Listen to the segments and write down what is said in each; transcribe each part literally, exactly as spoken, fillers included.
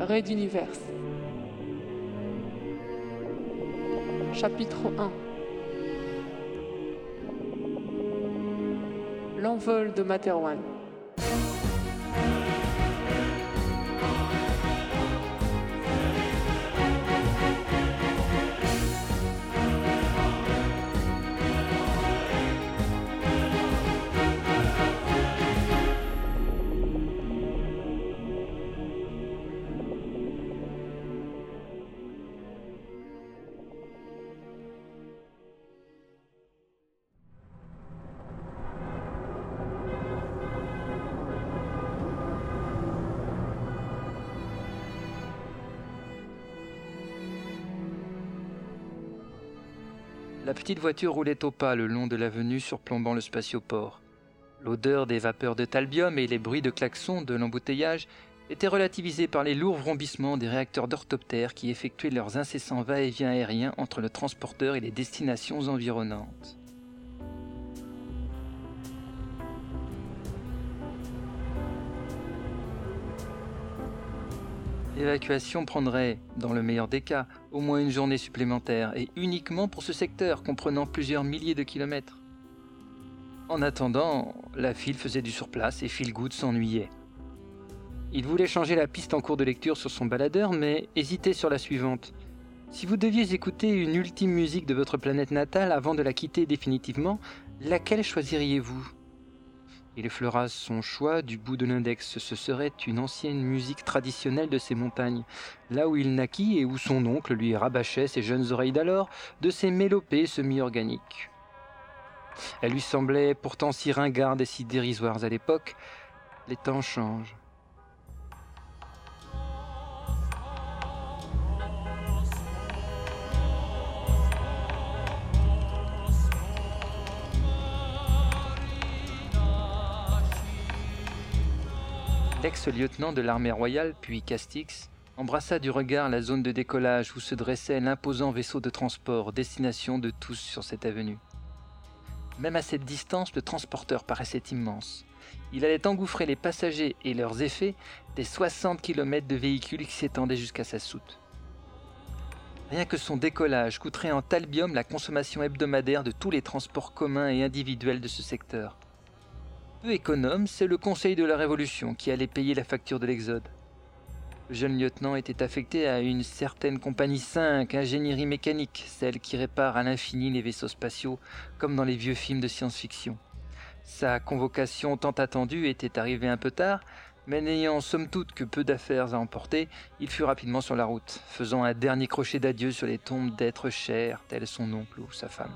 Ray d'univers. Chapitre un. L'envol de Materwan. La petite voiture roulait au pas le long de l'avenue surplombant le spatioport. L'odeur des vapeurs de Talbium et les bruits de klaxons de l'embouteillage étaient relativisés par les lourds vrombissements des réacteurs d'orthoptères qui effectuaient leurs incessants va-et-vient aériens entre le transporteur et les destinations environnantes. L'évacuation prendrait, dans le meilleur des cas, au moins une journée supplémentaire, et uniquement pour ce secteur comprenant plusieurs milliers de kilomètres. En attendant, la file faisait du surplace et Feelgood s'ennuyait. Il voulait changer la piste en cours de lecture sur son baladeur, mais hésitait sur la suivante. Si vous deviez écouter une ultime musique de votre planète natale avant de la quitter définitivement, laquelle choisiriez-vous ? Il effleura son choix du bout de l'index. Ce serait une ancienne musique traditionnelle de ces montagnes, là où il naquit et où son oncle lui rabâchait ses jeunes oreilles d'alors de ces mélopées semi-organiques. Elle lui semblait pourtant si ringarde et si dérisoire à l'époque. Les temps changent. L'ex-lieutenant de l'armée royale, puis Castix, embrassa du regard la zone de décollage où se dressait l'imposant vaisseau de transport, destination de tous sur cette avenue. Même à cette distance, le transporteur paraissait immense. Il allait engouffrer les passagers et leurs effets des soixante kilomètres de véhicules qui s'étendaient jusqu'à sa soute. Rien que son décollage coûterait en Talbium la consommation hebdomadaire de tous les transports communs et individuels de ce secteur. Peu économe, c'est le Conseil de la Révolution qui allait payer la facture de l'exode. Le jeune lieutenant était affecté à une certaine compagnie cinq, ingénierie mécanique, celle qui répare à l'infini les vaisseaux spatiaux, comme dans les vieux films de science-fiction. Sa convocation tant attendue était arrivée un peu tard, mais n'ayant somme toute que peu d'affaires à emporter, il fut rapidement sur la route, faisant un dernier crochet d'adieu sur les tombes d'êtres chers, tels son oncle ou sa femme.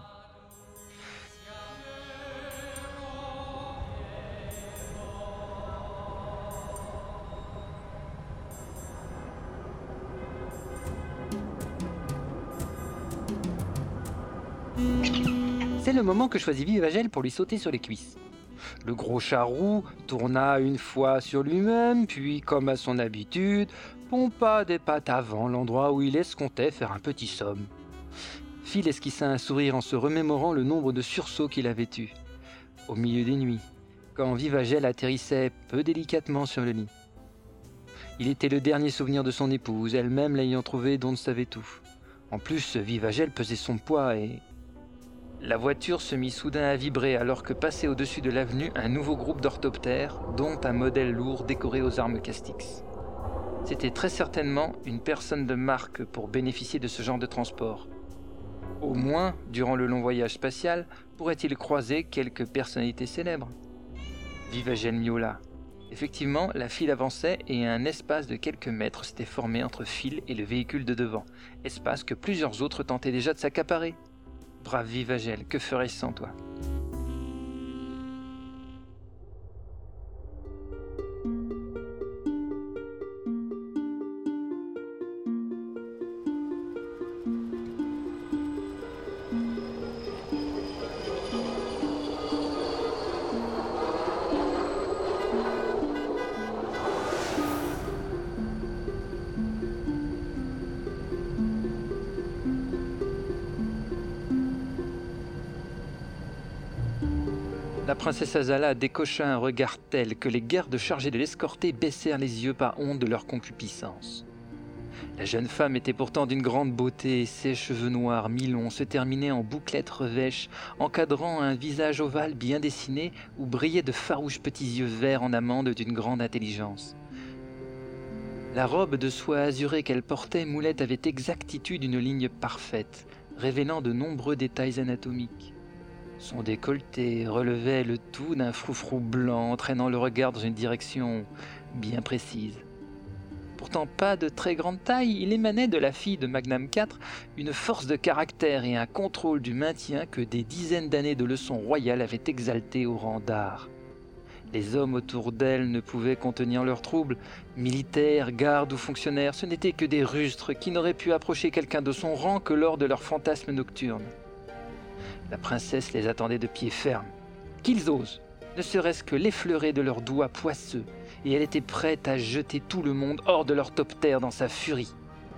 C'est le moment que choisit Vivagel pour lui sauter sur les cuisses. Le gros charroux tourna une fois sur lui-même, puis, comme à son habitude, pompa des pattes avant l'endroit où il escomptait faire un petit somme. Phil esquissa un sourire en se remémorant le nombre de sursauts qu'il avait eus, au milieu des nuits, quand Vivagel atterrissait peu délicatement sur le lit. Il était le dernier souvenir de son épouse, elle-même l'ayant trouvé dont ne savait tout. En plus, Vivagel pesait son poids et... La voiture se mit soudain à vibrer alors que passait au-dessus de l'avenue un nouveau groupe d'orthoptères, dont un modèle lourd décoré aux armes Castix. C'était très certainement une personne de marque pour bénéficier de ce genre de transport. Au moins, durant le long voyage spatial, pourrait-il croiser quelques personnalités célèbres. Vivagel miaula. Effectivement, la file avançait et un espace de quelques mètres s'était formé entre Phil et le véhicule de devant, espace que plusieurs autres tentaient déjà de s'accaparer. Brave Vivagel, que ferais-je sans toi ? La princesse Azala décocha un regard tel que les gardes chargés de l'escorter baissèrent les yeux par honte de leur concupiscence. La jeune femme était pourtant d'une grande beauté, et ses cheveux noirs mi-longs se terminaient en bouclettes revêches, encadrant un visage ovale bien dessiné où brillaient de farouches petits yeux verts en amande d'une grande intelligence. La robe de soie azurée qu'elle portait moulait avec exactitude une ligne parfaite, révélant de nombreux détails anatomiques. Son décolleté relevait le tout d'un froufrou blanc, entraînant le regard dans une direction bien précise. Pourtant pas de très grande taille, il émanait de la fille de Magnum quatre une force de caractère et un contrôle du maintien que des dizaines d'années de leçons royales avaient exalté au rang d'art. Les hommes autour d'elle ne pouvaient contenir leurs troubles. Militaires, gardes ou fonctionnaires, ce n'étaient que des rustres qui n'auraient pu approcher quelqu'un de son rang que lors de leurs fantasmes nocturnes. La princesse les attendait de pied ferme. Qu'ils osent, ne serait-ce que l'effleurer de leurs doigts poisseux, et elle était prête à jeter tout le monde hors de leur top-terre dans sa furie.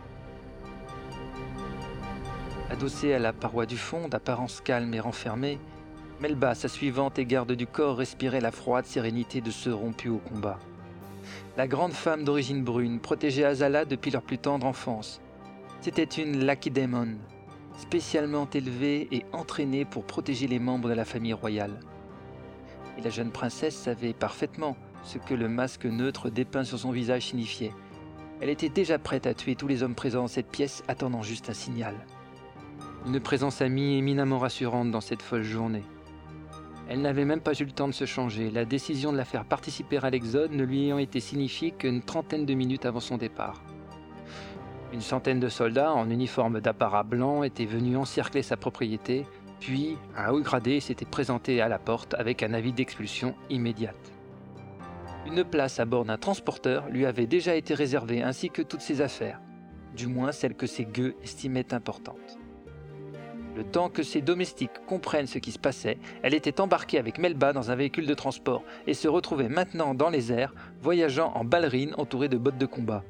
Adossée à la paroi du fond, d'apparence calme et renfermée, Melba, sa suivante et garde du corps, respirait la froide sérénité de ceux rompus au combat. La grande femme d'origine brune protégeait Azala depuis leur plus tendre enfance. C'était une Lakedaemon, spécialement élevée et entraînée pour protéger les membres de la famille royale. Et la jeune princesse savait parfaitement ce que le masque neutre dépeint sur son visage signifiait. Elle était déjà prête à tuer tous les hommes présents dans cette pièce, attendant juste un signal. Une présence amie éminemment rassurante dans cette folle journée. Elle n'avait même pas eu le temps de se changer, la décision de la faire participer à l'exode ne lui ayant été signifiée qu'une trentaine de minutes avant son départ. Une centaine de soldats en uniforme d'apparat blanc étaient venus encercler sa propriété, puis un haut gradé s'était présenté à la porte avec un avis d'expulsion immédiate. Une place à bord d'un transporteur lui avait déjà été réservée ainsi que toutes ses affaires, du moins celles que ses gueux estimaient importantes. Le temps que ses domestiques comprennent ce qui se passait, elle était embarquée avec Melba dans un véhicule de transport et se retrouvait maintenant dans les airs, voyageant en ballerine entourée de bottes de combat.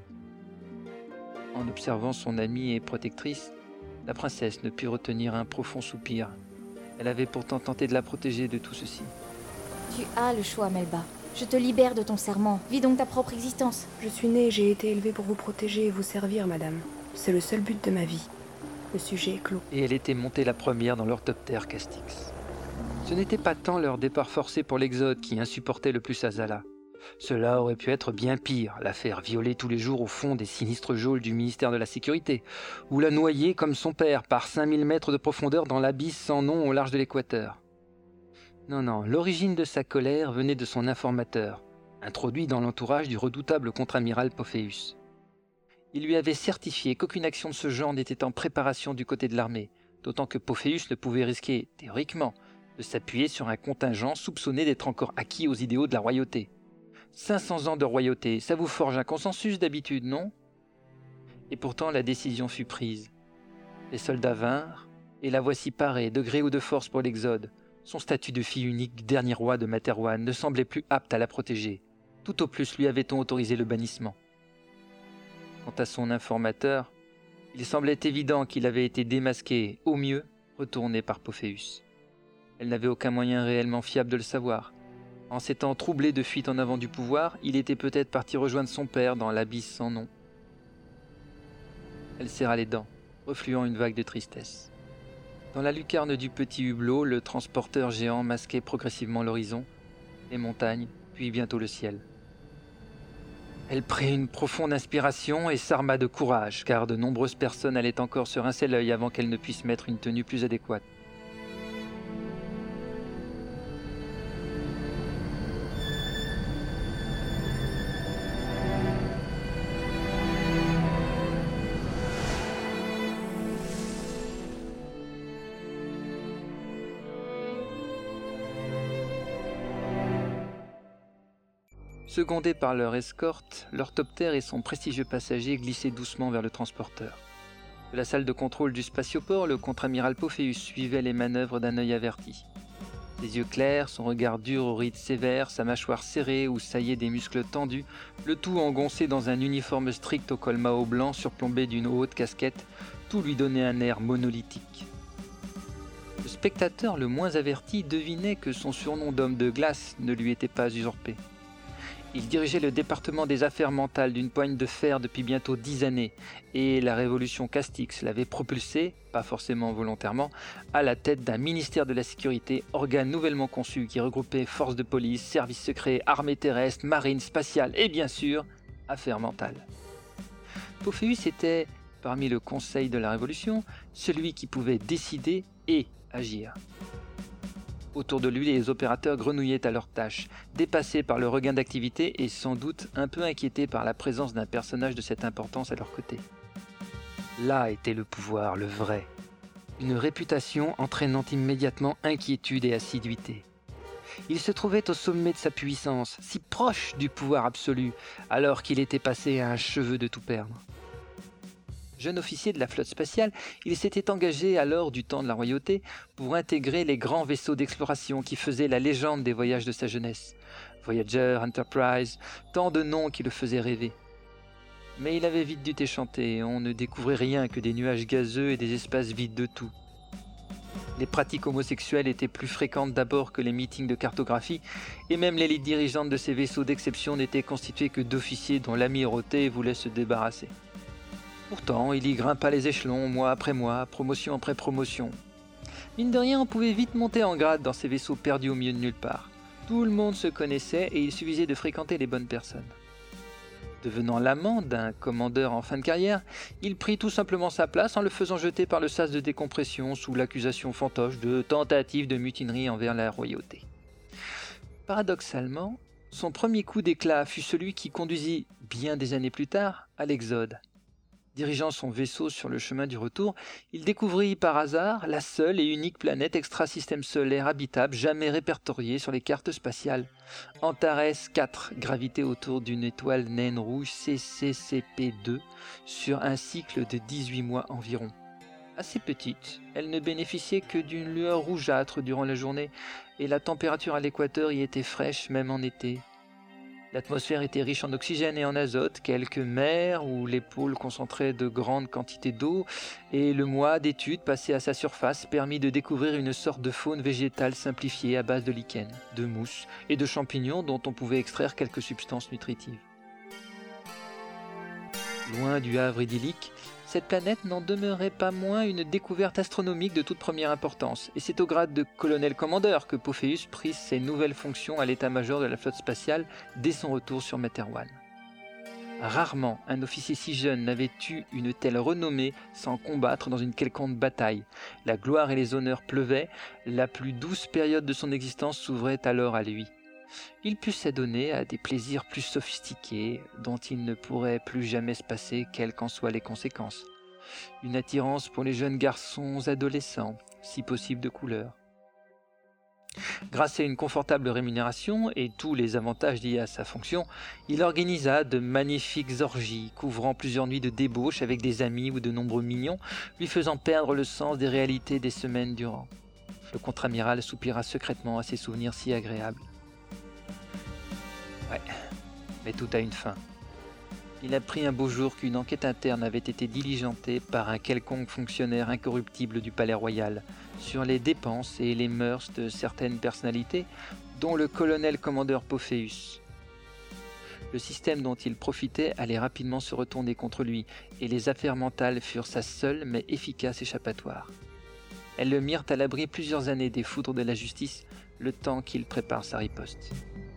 En observant son amie et protectrice, la princesse ne put retenir un profond soupir. Elle avait pourtant tenté de la protéger de tout ceci. Tu as le choix, Melba. Je te libère de ton serment. Vis donc ta propre existence. Je suis née et j'ai été élevée pour vous protéger et vous servir, madame. C'est le seul but de ma vie. Le sujet est clos. Et elle était montée la première dans leur top-terre Castix. Ce n'était pas tant leur départ forcé pour l'exode qui insupportait le plus Azala. Cela aurait pu être bien pire, la faire violer tous les jours au fond des sinistres geôles du ministère de la Sécurité, ou la noyer comme son père par cinq mille mètres de profondeur dans l'abysse sans nom au large de l'équateur. Non, non, l'origine de sa colère venait de son informateur, introduit dans l'entourage du redoutable contre-amiral Pophéus. Il lui avait certifié qu'aucune action de ce genre n'était en préparation du côté de l'armée, d'autant que Pophéus ne pouvait risquer, théoriquement, de s'appuyer sur un contingent soupçonné d'être encore acquis aux idéaux de la royauté. cinq cents ans de royauté, ça vous forge un consensus d'habitude, non ? Et pourtant la décision fut prise. Les soldats vinrent, et la voici parée, de gré ou de force pour l'exode. Son statut de fille unique, dernier roi de Materwan, ne semblait plus apte à la protéger. Tout au plus lui avait-on autorisé le bannissement. Quant à son informateur, il semblait évident qu'il avait été démasqué, au mieux, retourné par Pophéus. Elle n'avait aucun moyen réellement fiable de le savoir. En s'étant troublé de fuite en avant du pouvoir, il était peut-être parti rejoindre son père dans l'abysse sans nom. Elle serra les dents, refluant une vague de tristesse. Dans la lucarne du petit hublot, le transporteur géant masquait progressivement l'horizon, les montagnes, puis bientôt le ciel. Elle prit une profonde inspiration et s'arma de courage, car de nombreuses personnes allaient encore se rincer l'œil avant qu'elle ne puisse mettre une tenue plus adéquate. Secondés par leur escorte, l'orthoptère et son prestigieux passager glissaient doucement vers le transporteur. De la salle de contrôle du spatioport, le contre-amiral Pophéus suivait les manœuvres d'un œil averti. Les yeux clairs, son regard dur aux rides sévères, sa mâchoire serrée où saillaient des muscles tendus, le tout engoncé dans un uniforme strict au col Mao blanc surplombé d'une haute casquette, tout lui donnait un air monolithique. Le spectateur le moins averti devinait que son surnom d'homme de glace ne lui était pas usurpé. Il dirigeait le département des affaires mentales d'une poigne de fer depuis bientôt dix années, et la révolution Castix l'avait propulsé, pas forcément volontairement, à la tête d'un ministère de la sécurité, organe nouvellement conçu qui regroupait forces de police, services secrets, armées terrestres, marine, spatiale et bien sûr, affaires mentales. Pophéus était, parmi le Conseil de la Révolution, celui qui pouvait décider et agir. Autour de lui, les opérateurs grenouillaient à leur tâche, dépassés par le regain d'activité et sans doute un peu inquiétés par la présence d'un personnage de cette importance à leur côté. Là était le pouvoir, le vrai. Une réputation entraînant immédiatement inquiétude et assiduité. Il se trouvait au sommet de sa puissance, si proche du pouvoir absolu, alors qu'il était passé à un cheveu de tout perdre. Jeune officier de la flotte spatiale, il s'était engagé alors du temps de la royauté pour intégrer les grands vaisseaux d'exploration qui faisaient la légende des voyages de sa jeunesse. Voyager, Enterprise, tant de noms qui le faisaient rêver. Mais il avait vite dû déchanter, on ne découvrait rien que des nuages gazeux et des espaces vides de tout. Les pratiques homosexuelles étaient plus fréquentes d'abord que les meetings de cartographie, et même l'élite dirigeante de ces vaisseaux d'exception n'était constituée que d'officiers dont l'amirauté voulait se débarrasser. Pourtant, il y grimpa les échelons, mois après mois, promotion après promotion. Mine de rien, on pouvait vite monter en grade dans ces vaisseaux perdus au milieu de nulle part. Tout le monde se connaissait et il suffisait de fréquenter les bonnes personnes. Devenant l'amant d'un commandeur en fin de carrière, il prit tout simplement sa place en le faisant jeter par le sas de décompression sous l'accusation fantoche de tentative de mutinerie envers la royauté. Paradoxalement, son premier coup d'éclat fut celui qui conduisit, bien des années plus tard, à l'Exode. Dirigeant son vaisseau sur le chemin du retour, il découvrit par hasard la seule et unique planète extra-système solaire habitable jamais répertoriée sur les cartes spatiales. Antares quatre gravitait autour d'une étoile naine rouge C C C P deux sur un cycle de dix-huit mois environ. Assez petite, elle ne bénéficiait que d'une lueur rougeâtre durant la journée et la température à l'équateur y était fraîche même en été. L'atmosphère était riche en oxygène et en azote, quelques mers où les pôles concentraient de grandes quantités d'eau, et le mois d'études passé à sa surface permit de découvrir une sorte de faune végétale simplifiée à base de lichens, de mousses et de champignons dont on pouvait extraire quelques substances nutritives. Loin du havre idyllique, cette planète n'en demeurait pas moins une découverte astronomique de toute première importance, et c'est au grade de colonel-commandeur que Pophéus prit ses nouvelles fonctions à l'état-major de la flotte spatiale dès son retour sur Materwan. Rarement un officier si jeune n'avait eu une telle renommée sans combattre dans une quelconque bataille. La gloire et les honneurs pleuvaient, la plus douce période de son existence s'ouvrait alors à lui. Il put s'adonner à des plaisirs plus sophistiqués, dont il ne pourrait plus jamais se passer quelles qu'en soient les conséquences. Une attirance pour les jeunes garçons adolescents, si possible de couleur. Grâce à une confortable rémunération et tous les avantages liés à sa fonction, il organisa de magnifiques orgies, couvrant plusieurs nuits de débauche avec des amis ou de nombreux mignons, lui faisant perdre le sens des réalités des semaines durant. Le contre-amiral soupira secrètement à ces souvenirs si agréables. Ouais, mais tout a une fin. Il apprit un beau jour qu'une enquête interne avait été diligentée par un quelconque fonctionnaire incorruptible du palais royal sur les dépenses et les mœurs de certaines personnalités, dont le colonel-commandeur Pophéus. Le système dont il profitait allait rapidement se retourner contre lui, et les affaires mentales furent sa seule mais efficace échappatoire. Elles le mirent à l'abri plusieurs années des foudres de la justice, le temps qu'il prépare sa riposte.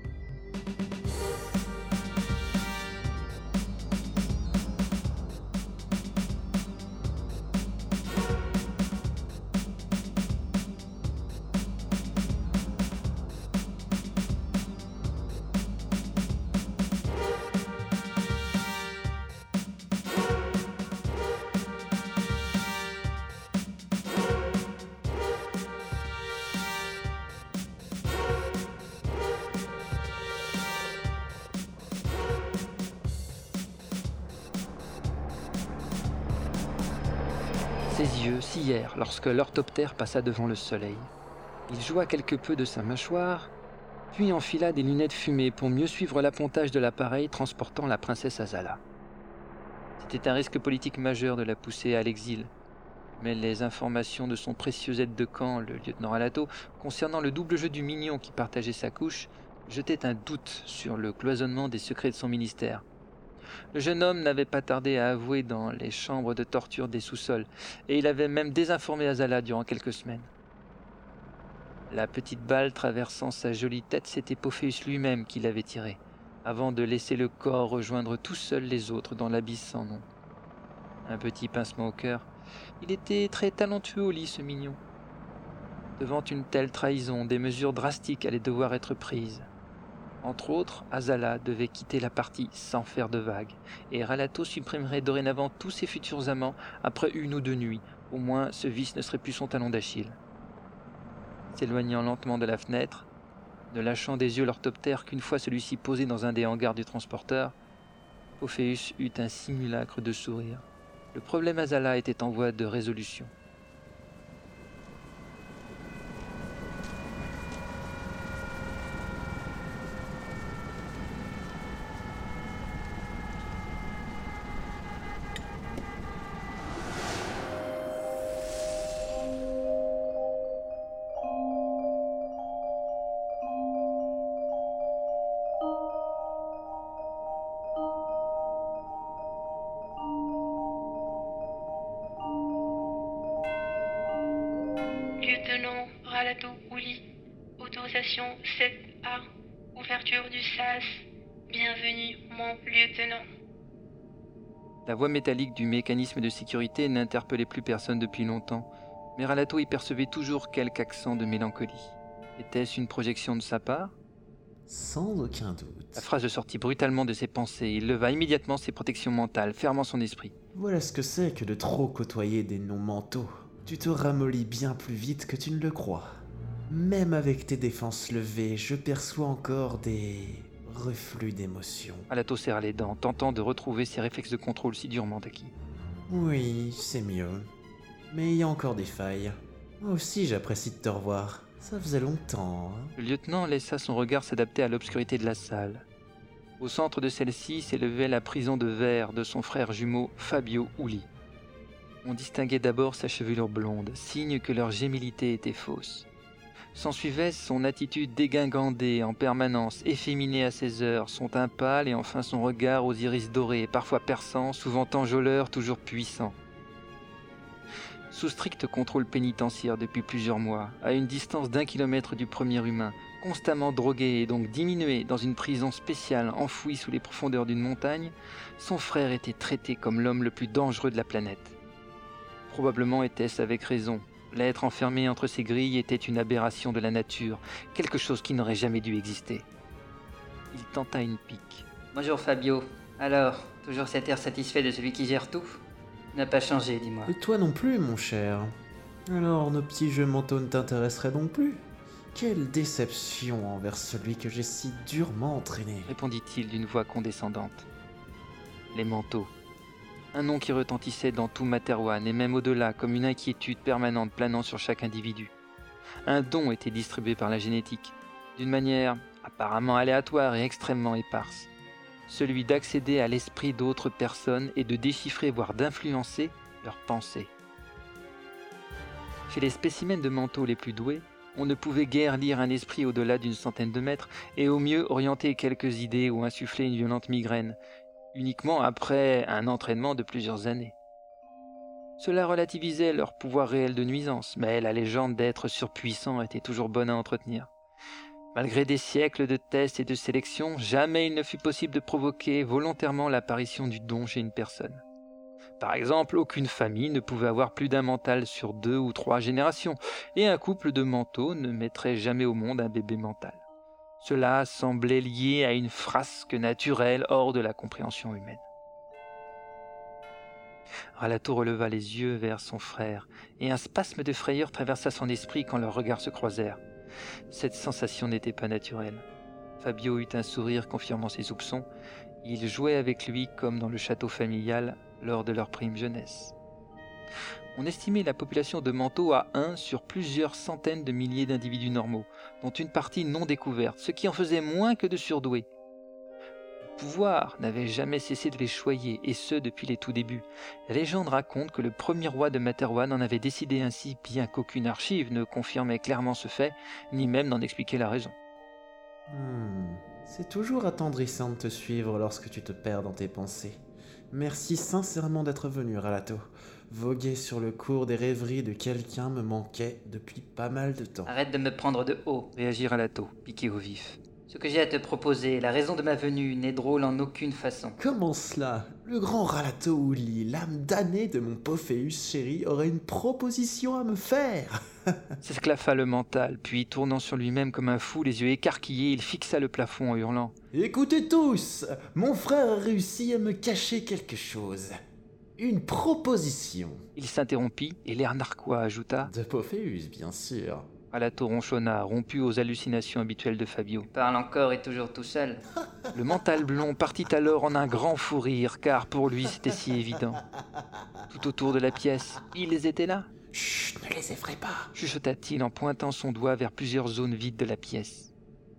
Ses yeux sillèrent lorsque l'orthoptère passa devant le soleil. Il joua quelque peu de sa mâchoire, puis enfila des lunettes fumées pour mieux suivre l'appontage de l'appareil transportant la princesse Azala. C'était un risque politique majeur de la pousser à l'exil, mais les informations de son précieux aide de camp, le lieutenant Alato, concernant le double jeu du mignon qui partageait sa couche, jetait un doute sur le cloisonnement des secrets de son ministère. Le jeune homme n'avait pas tardé à avouer dans les chambres de torture des sous-sols, et il avait même désinformé Azala durant quelques semaines. La petite balle traversant sa jolie tête, c'était Pophéus lui-même qui l'avait tirée, avant de laisser le corps rejoindre tout seul les autres dans l'abysse sans nom. Un petit pincement au cœur. Il était très talentueux au lit, ce mignon. Devant une telle trahison, des mesures drastiques allaient devoir être prises. Entre autres, Azala devait quitter la partie sans faire de vagues, et Ralato supprimerait dorénavant tous ses futurs amants après une ou deux nuits. Au moins, ce vice ne serait plus son talon d'Achille. S'éloignant lentement de la fenêtre, ne lâchant des yeux l'orthoptère qu'une fois celui-ci posé dans un des hangars du transporteur, Pophéus eut un simulacre de sourire. Le problème Azala était en voie de résolution. Lieutenant Ralato Ouli, autorisation sept A, ouverture du S A S. Bienvenue, mon lieutenant. La voix métallique du mécanisme de sécurité n'interpellait plus personne depuis longtemps, mais Ralato y percevait toujours quelque accent de mélancolie. Était-ce une projection de sa part ? Sans aucun doute. La phrase sortit brutalement de ses pensées. Il leva immédiatement ses protections mentales, fermant son esprit. Voilà ce que c'est que de trop côtoyer des non-mentaux. Tu te ramollis bien plus vite que tu ne le crois. Même avec tes défenses levées, je perçois encore des reflux d'émotions. Ralato serra les dents, tentant de retrouver ses réflexes de contrôle si durement acquis. Oui, c'est mieux. Mais il y a encore des failles. Moi aussi, j'apprécie de te revoir. Ça faisait longtemps, hein. Le lieutenant laissa son regard s'adapter à l'obscurité de la salle. Au centre de celle-ci s'élevait la prison de verre de son frère jumeau Fabio Ouli. On distinguait d'abord sa chevelure blonde, signe que leur gémilité était fausse. S'ensuivait son attitude dégingandée en permanence, efféminée à ses heures, son teint pâle et enfin son regard aux iris dorés, parfois perçants, souvent enjôleurs, toujours puissants. Sous strict contrôle pénitentiaire depuis plusieurs mois, à une distance d'un kilomètre du premier humain, constamment drogué et donc diminué dans une prison spéciale enfouie sous les profondeurs d'une montagne, son frère était traité comme l'homme le plus dangereux de la planète. Probablement était-ce avec raison. L'être enfermé entre ces grilles était une aberration de la nature, quelque chose qui n'aurait jamais dû exister. Il tenta une pique. Bonjour Fabio. Alors, toujours cet air satisfait de celui qui gère tout ? N'a pas changé, dis-moi. Et toi non plus, mon cher. Alors, nos petits jeux mentaux ne t'intéresseraient donc plus ? Quelle déception envers celui que j'ai si durement entraîné, répondit-il d'une voix condescendante. Les manteaux. Un nom qui retentissait dans tout Materwan et même au-delà comme une inquiétude permanente planant sur chaque individu. Un don était distribué par la génétique, d'une manière apparemment aléatoire et extrêmement éparse. Celui d'accéder à l'esprit d'autres personnes et de déchiffrer voire d'influencer leurs pensées. Chez les spécimens de manteaux les plus doués, on ne pouvait guère lire un esprit au-delà d'une centaine de mètres et au mieux orienter quelques idées ou insuffler une violente migraine, uniquement après un entraînement de plusieurs années. Cela relativisait leur pouvoir réel de nuisance, mais la légende d'êtres surpuissants était toujours bonne à entretenir. Malgré des siècles de tests et de sélections, jamais il ne fut possible de provoquer volontairement l'apparition du don chez une personne. Par exemple, aucune famille ne pouvait avoir plus d'un mental sur deux ou trois générations, et un couple de mentaux ne mettrait jamais au monde un bébé mental. Cela semblait lié à une frasque naturelle hors de la compréhension humaine. Ralato releva les yeux vers son frère, et un spasme de frayeur traversa son esprit quand leurs regards se croisèrent. Cette sensation n'était pas naturelle. Fabio eut un sourire confirmant ses soupçons. Il jouait avec lui comme dans le château familial lors de leur prime jeunesse. On estimait la population de Manteau à un sur plusieurs centaines de milliers d'individus normaux, dont une partie non découverte, ce qui en faisait moins que de surdoués. Le pouvoir n'avait jamais cessé de les choyer, et ce depuis les tout débuts. La légende raconte que le premier roi de Materwan en avait décidé ainsi, bien qu'aucune archive ne confirmait clairement ce fait, ni même n'en expliquait la raison. Hmm, c'est toujours attendrissant de te suivre lorsque tu te perds dans tes pensées. Merci sincèrement d'être venu, Ralato. Voguer sur le cours des rêveries de quelqu'un me manquait depuis pas mal de temps. Arrête de me prendre de haut. Réagit Ralato, piqué au vif. Ce que j'ai à te proposer, la raison de ma venue, n'est drôle en aucune façon. Comment cela? Le grand Ralato Uli, l'âme damnée de mon Pophéus chéri, aurait une proposition à me faire. S'esclaffa le mental, puis tournant sur lui-même comme un fou, les yeux écarquillés, il fixa le plafond en hurlant. Écoutez tous, mon frère a réussi à me cacher quelque chose. Une proposition. Il s'interrompit et l'air narquois ajouta. De Pophéus, bien sûr. Ralato ronchonna, rompu aux hallucinations habituelles de Fabio. Parle encore et toujours tout seul. Le mental blond partit alors en un grand fou rire, car pour lui c'était si évident. Tout autour de la pièce, ils étaient là. Chut, ne les effraie pas, chuchota-t-il en pointant son doigt vers plusieurs zones vides de la pièce.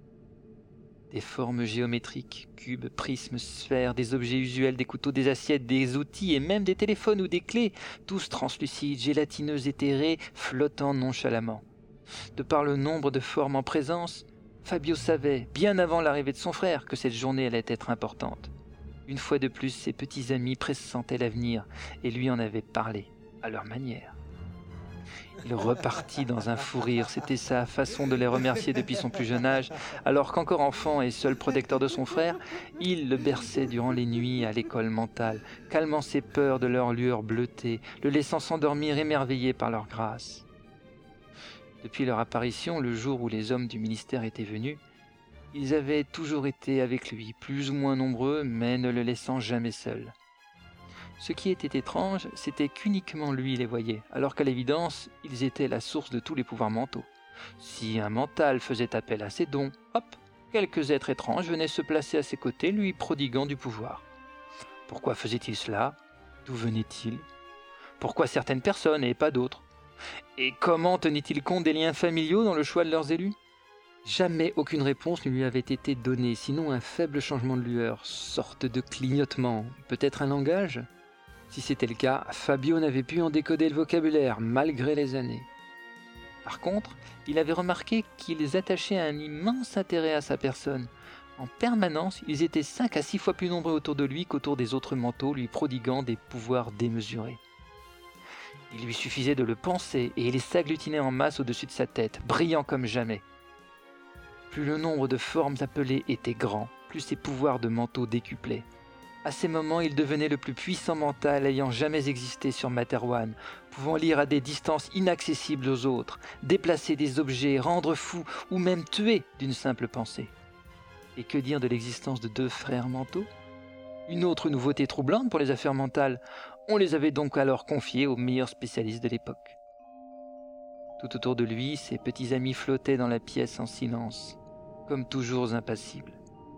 Des formes géométriques, cubes, prismes, sphères, des objets usuels, des couteaux, des assiettes, des outils et même des téléphones ou des clés, tous translucides, gélatineux, éthérés, flottant nonchalamment. De par le nombre de formes en présence, Fabio savait, bien avant l'arrivée de son frère, que cette journée allait être importante. Une fois de plus, ses petits amis pressentaient l'avenir et lui en avaient parlé, à leur manière. Il repartit dans un fou rire, c'était sa façon de les remercier depuis son plus jeune âge, alors qu'encore enfant et seul protecteur de son frère, il le berçait durant les nuits à l'école mentale, calmant ses peurs de leur lueur bleutée, le laissant s'endormir émerveillé par leur grâce. Depuis leur apparition, le jour où les hommes du ministère étaient venus, ils avaient toujours été avec lui, plus ou moins nombreux, mais ne le laissant jamais seul. Ce qui était étrange, c'était qu'uniquement lui les voyait, alors qu'à l'évidence, ils étaient la source de tous les pouvoirs mentaux. Si un mental faisait appel à ses dons, hop, quelques êtres étranges venaient se placer à ses côtés, lui prodiguant du pouvoir. Pourquoi faisait-il cela? D'où venait-il? Pourquoi certaines personnes et pas d'autres? Et comment tenait-il compte des liens familiaux dans le choix de leurs élus? Jamais aucune réponse ne lui avait été donnée, sinon un faible changement de lueur, sorte de clignotement, peut-être un langage? Si c'était le cas, Fabio n'avait pu en décoder le vocabulaire, malgré les années. Par contre, il avait remarqué qu'ils attachaient un immense intérêt à sa personne. En permanence, ils étaient cinq à six fois plus nombreux autour de lui qu'autour des autres manteaux, lui prodiguant des pouvoirs démesurés. Il lui suffisait de le penser et il s'agglutinait en masse au-dessus de sa tête, brillant comme jamais. Plus le nombre de formes appelées était grand, plus ses pouvoirs de manteau décuplaient. À ces moments, il devenait le plus puissant mental ayant jamais existé sur Materwan, pouvant lire à des distances inaccessibles aux autres, déplacer des objets, rendre fou ou même tuer d'une simple pensée. Et que dire de l'existence de deux frères mentaux? Une autre nouveauté troublante pour les affaires mentales, on les avait donc alors confiés aux meilleurs spécialistes de l'époque. Tout autour de lui, ses petits amis flottaient dans la pièce en silence, comme toujours impassibles.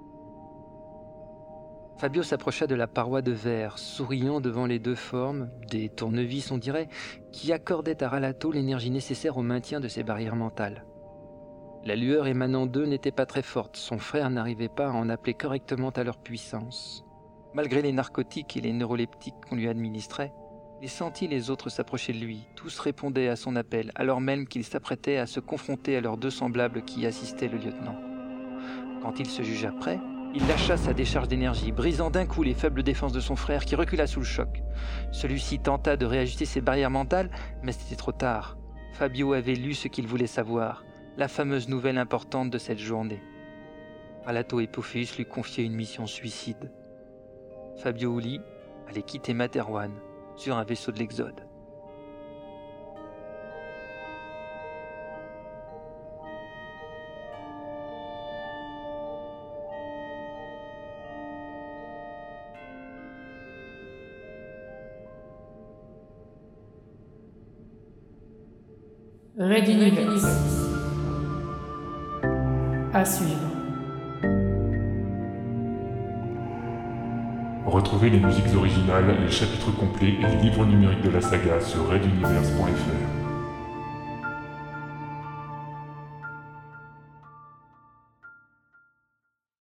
Fabio s'approcha de la paroi de verre, souriant devant les deux formes, des tournevis on dirait, qui accordaient à Ralato l'énergie nécessaire au maintien de ses barrières mentales. La lueur émanant d'eux n'était pas très forte, son frère n'arrivait pas à en appeler correctement à leur puissance. Malgré les narcotiques et les neuroleptiques qu'on lui administrait, il sentit les autres s'approcher de lui, tous répondaient à son appel, alors même qu'il s'apprêtait à se confronter à leurs deux semblables qui y assistaient le lieutenant. Quand il se jugea prêt, il lâcha sa décharge d'énergie, brisant d'un coup les faibles défenses de son frère qui recula sous le choc. Celui-ci tenta de réajuster ses barrières mentales, mais c'était trop tard. Fabio avait lu ce qu'il voulait savoir, la fameuse nouvelle importante de cette journée. Ralato et Pophéus lui confiaient une mission suicide. Fabio Uli allait quitter Materwan sur un vaisseau de l'Exode. Red Universe. À suivre. Retrouvez les musiques originales, les chapitres complets et les livres numériques de la saga sur red universe point f r.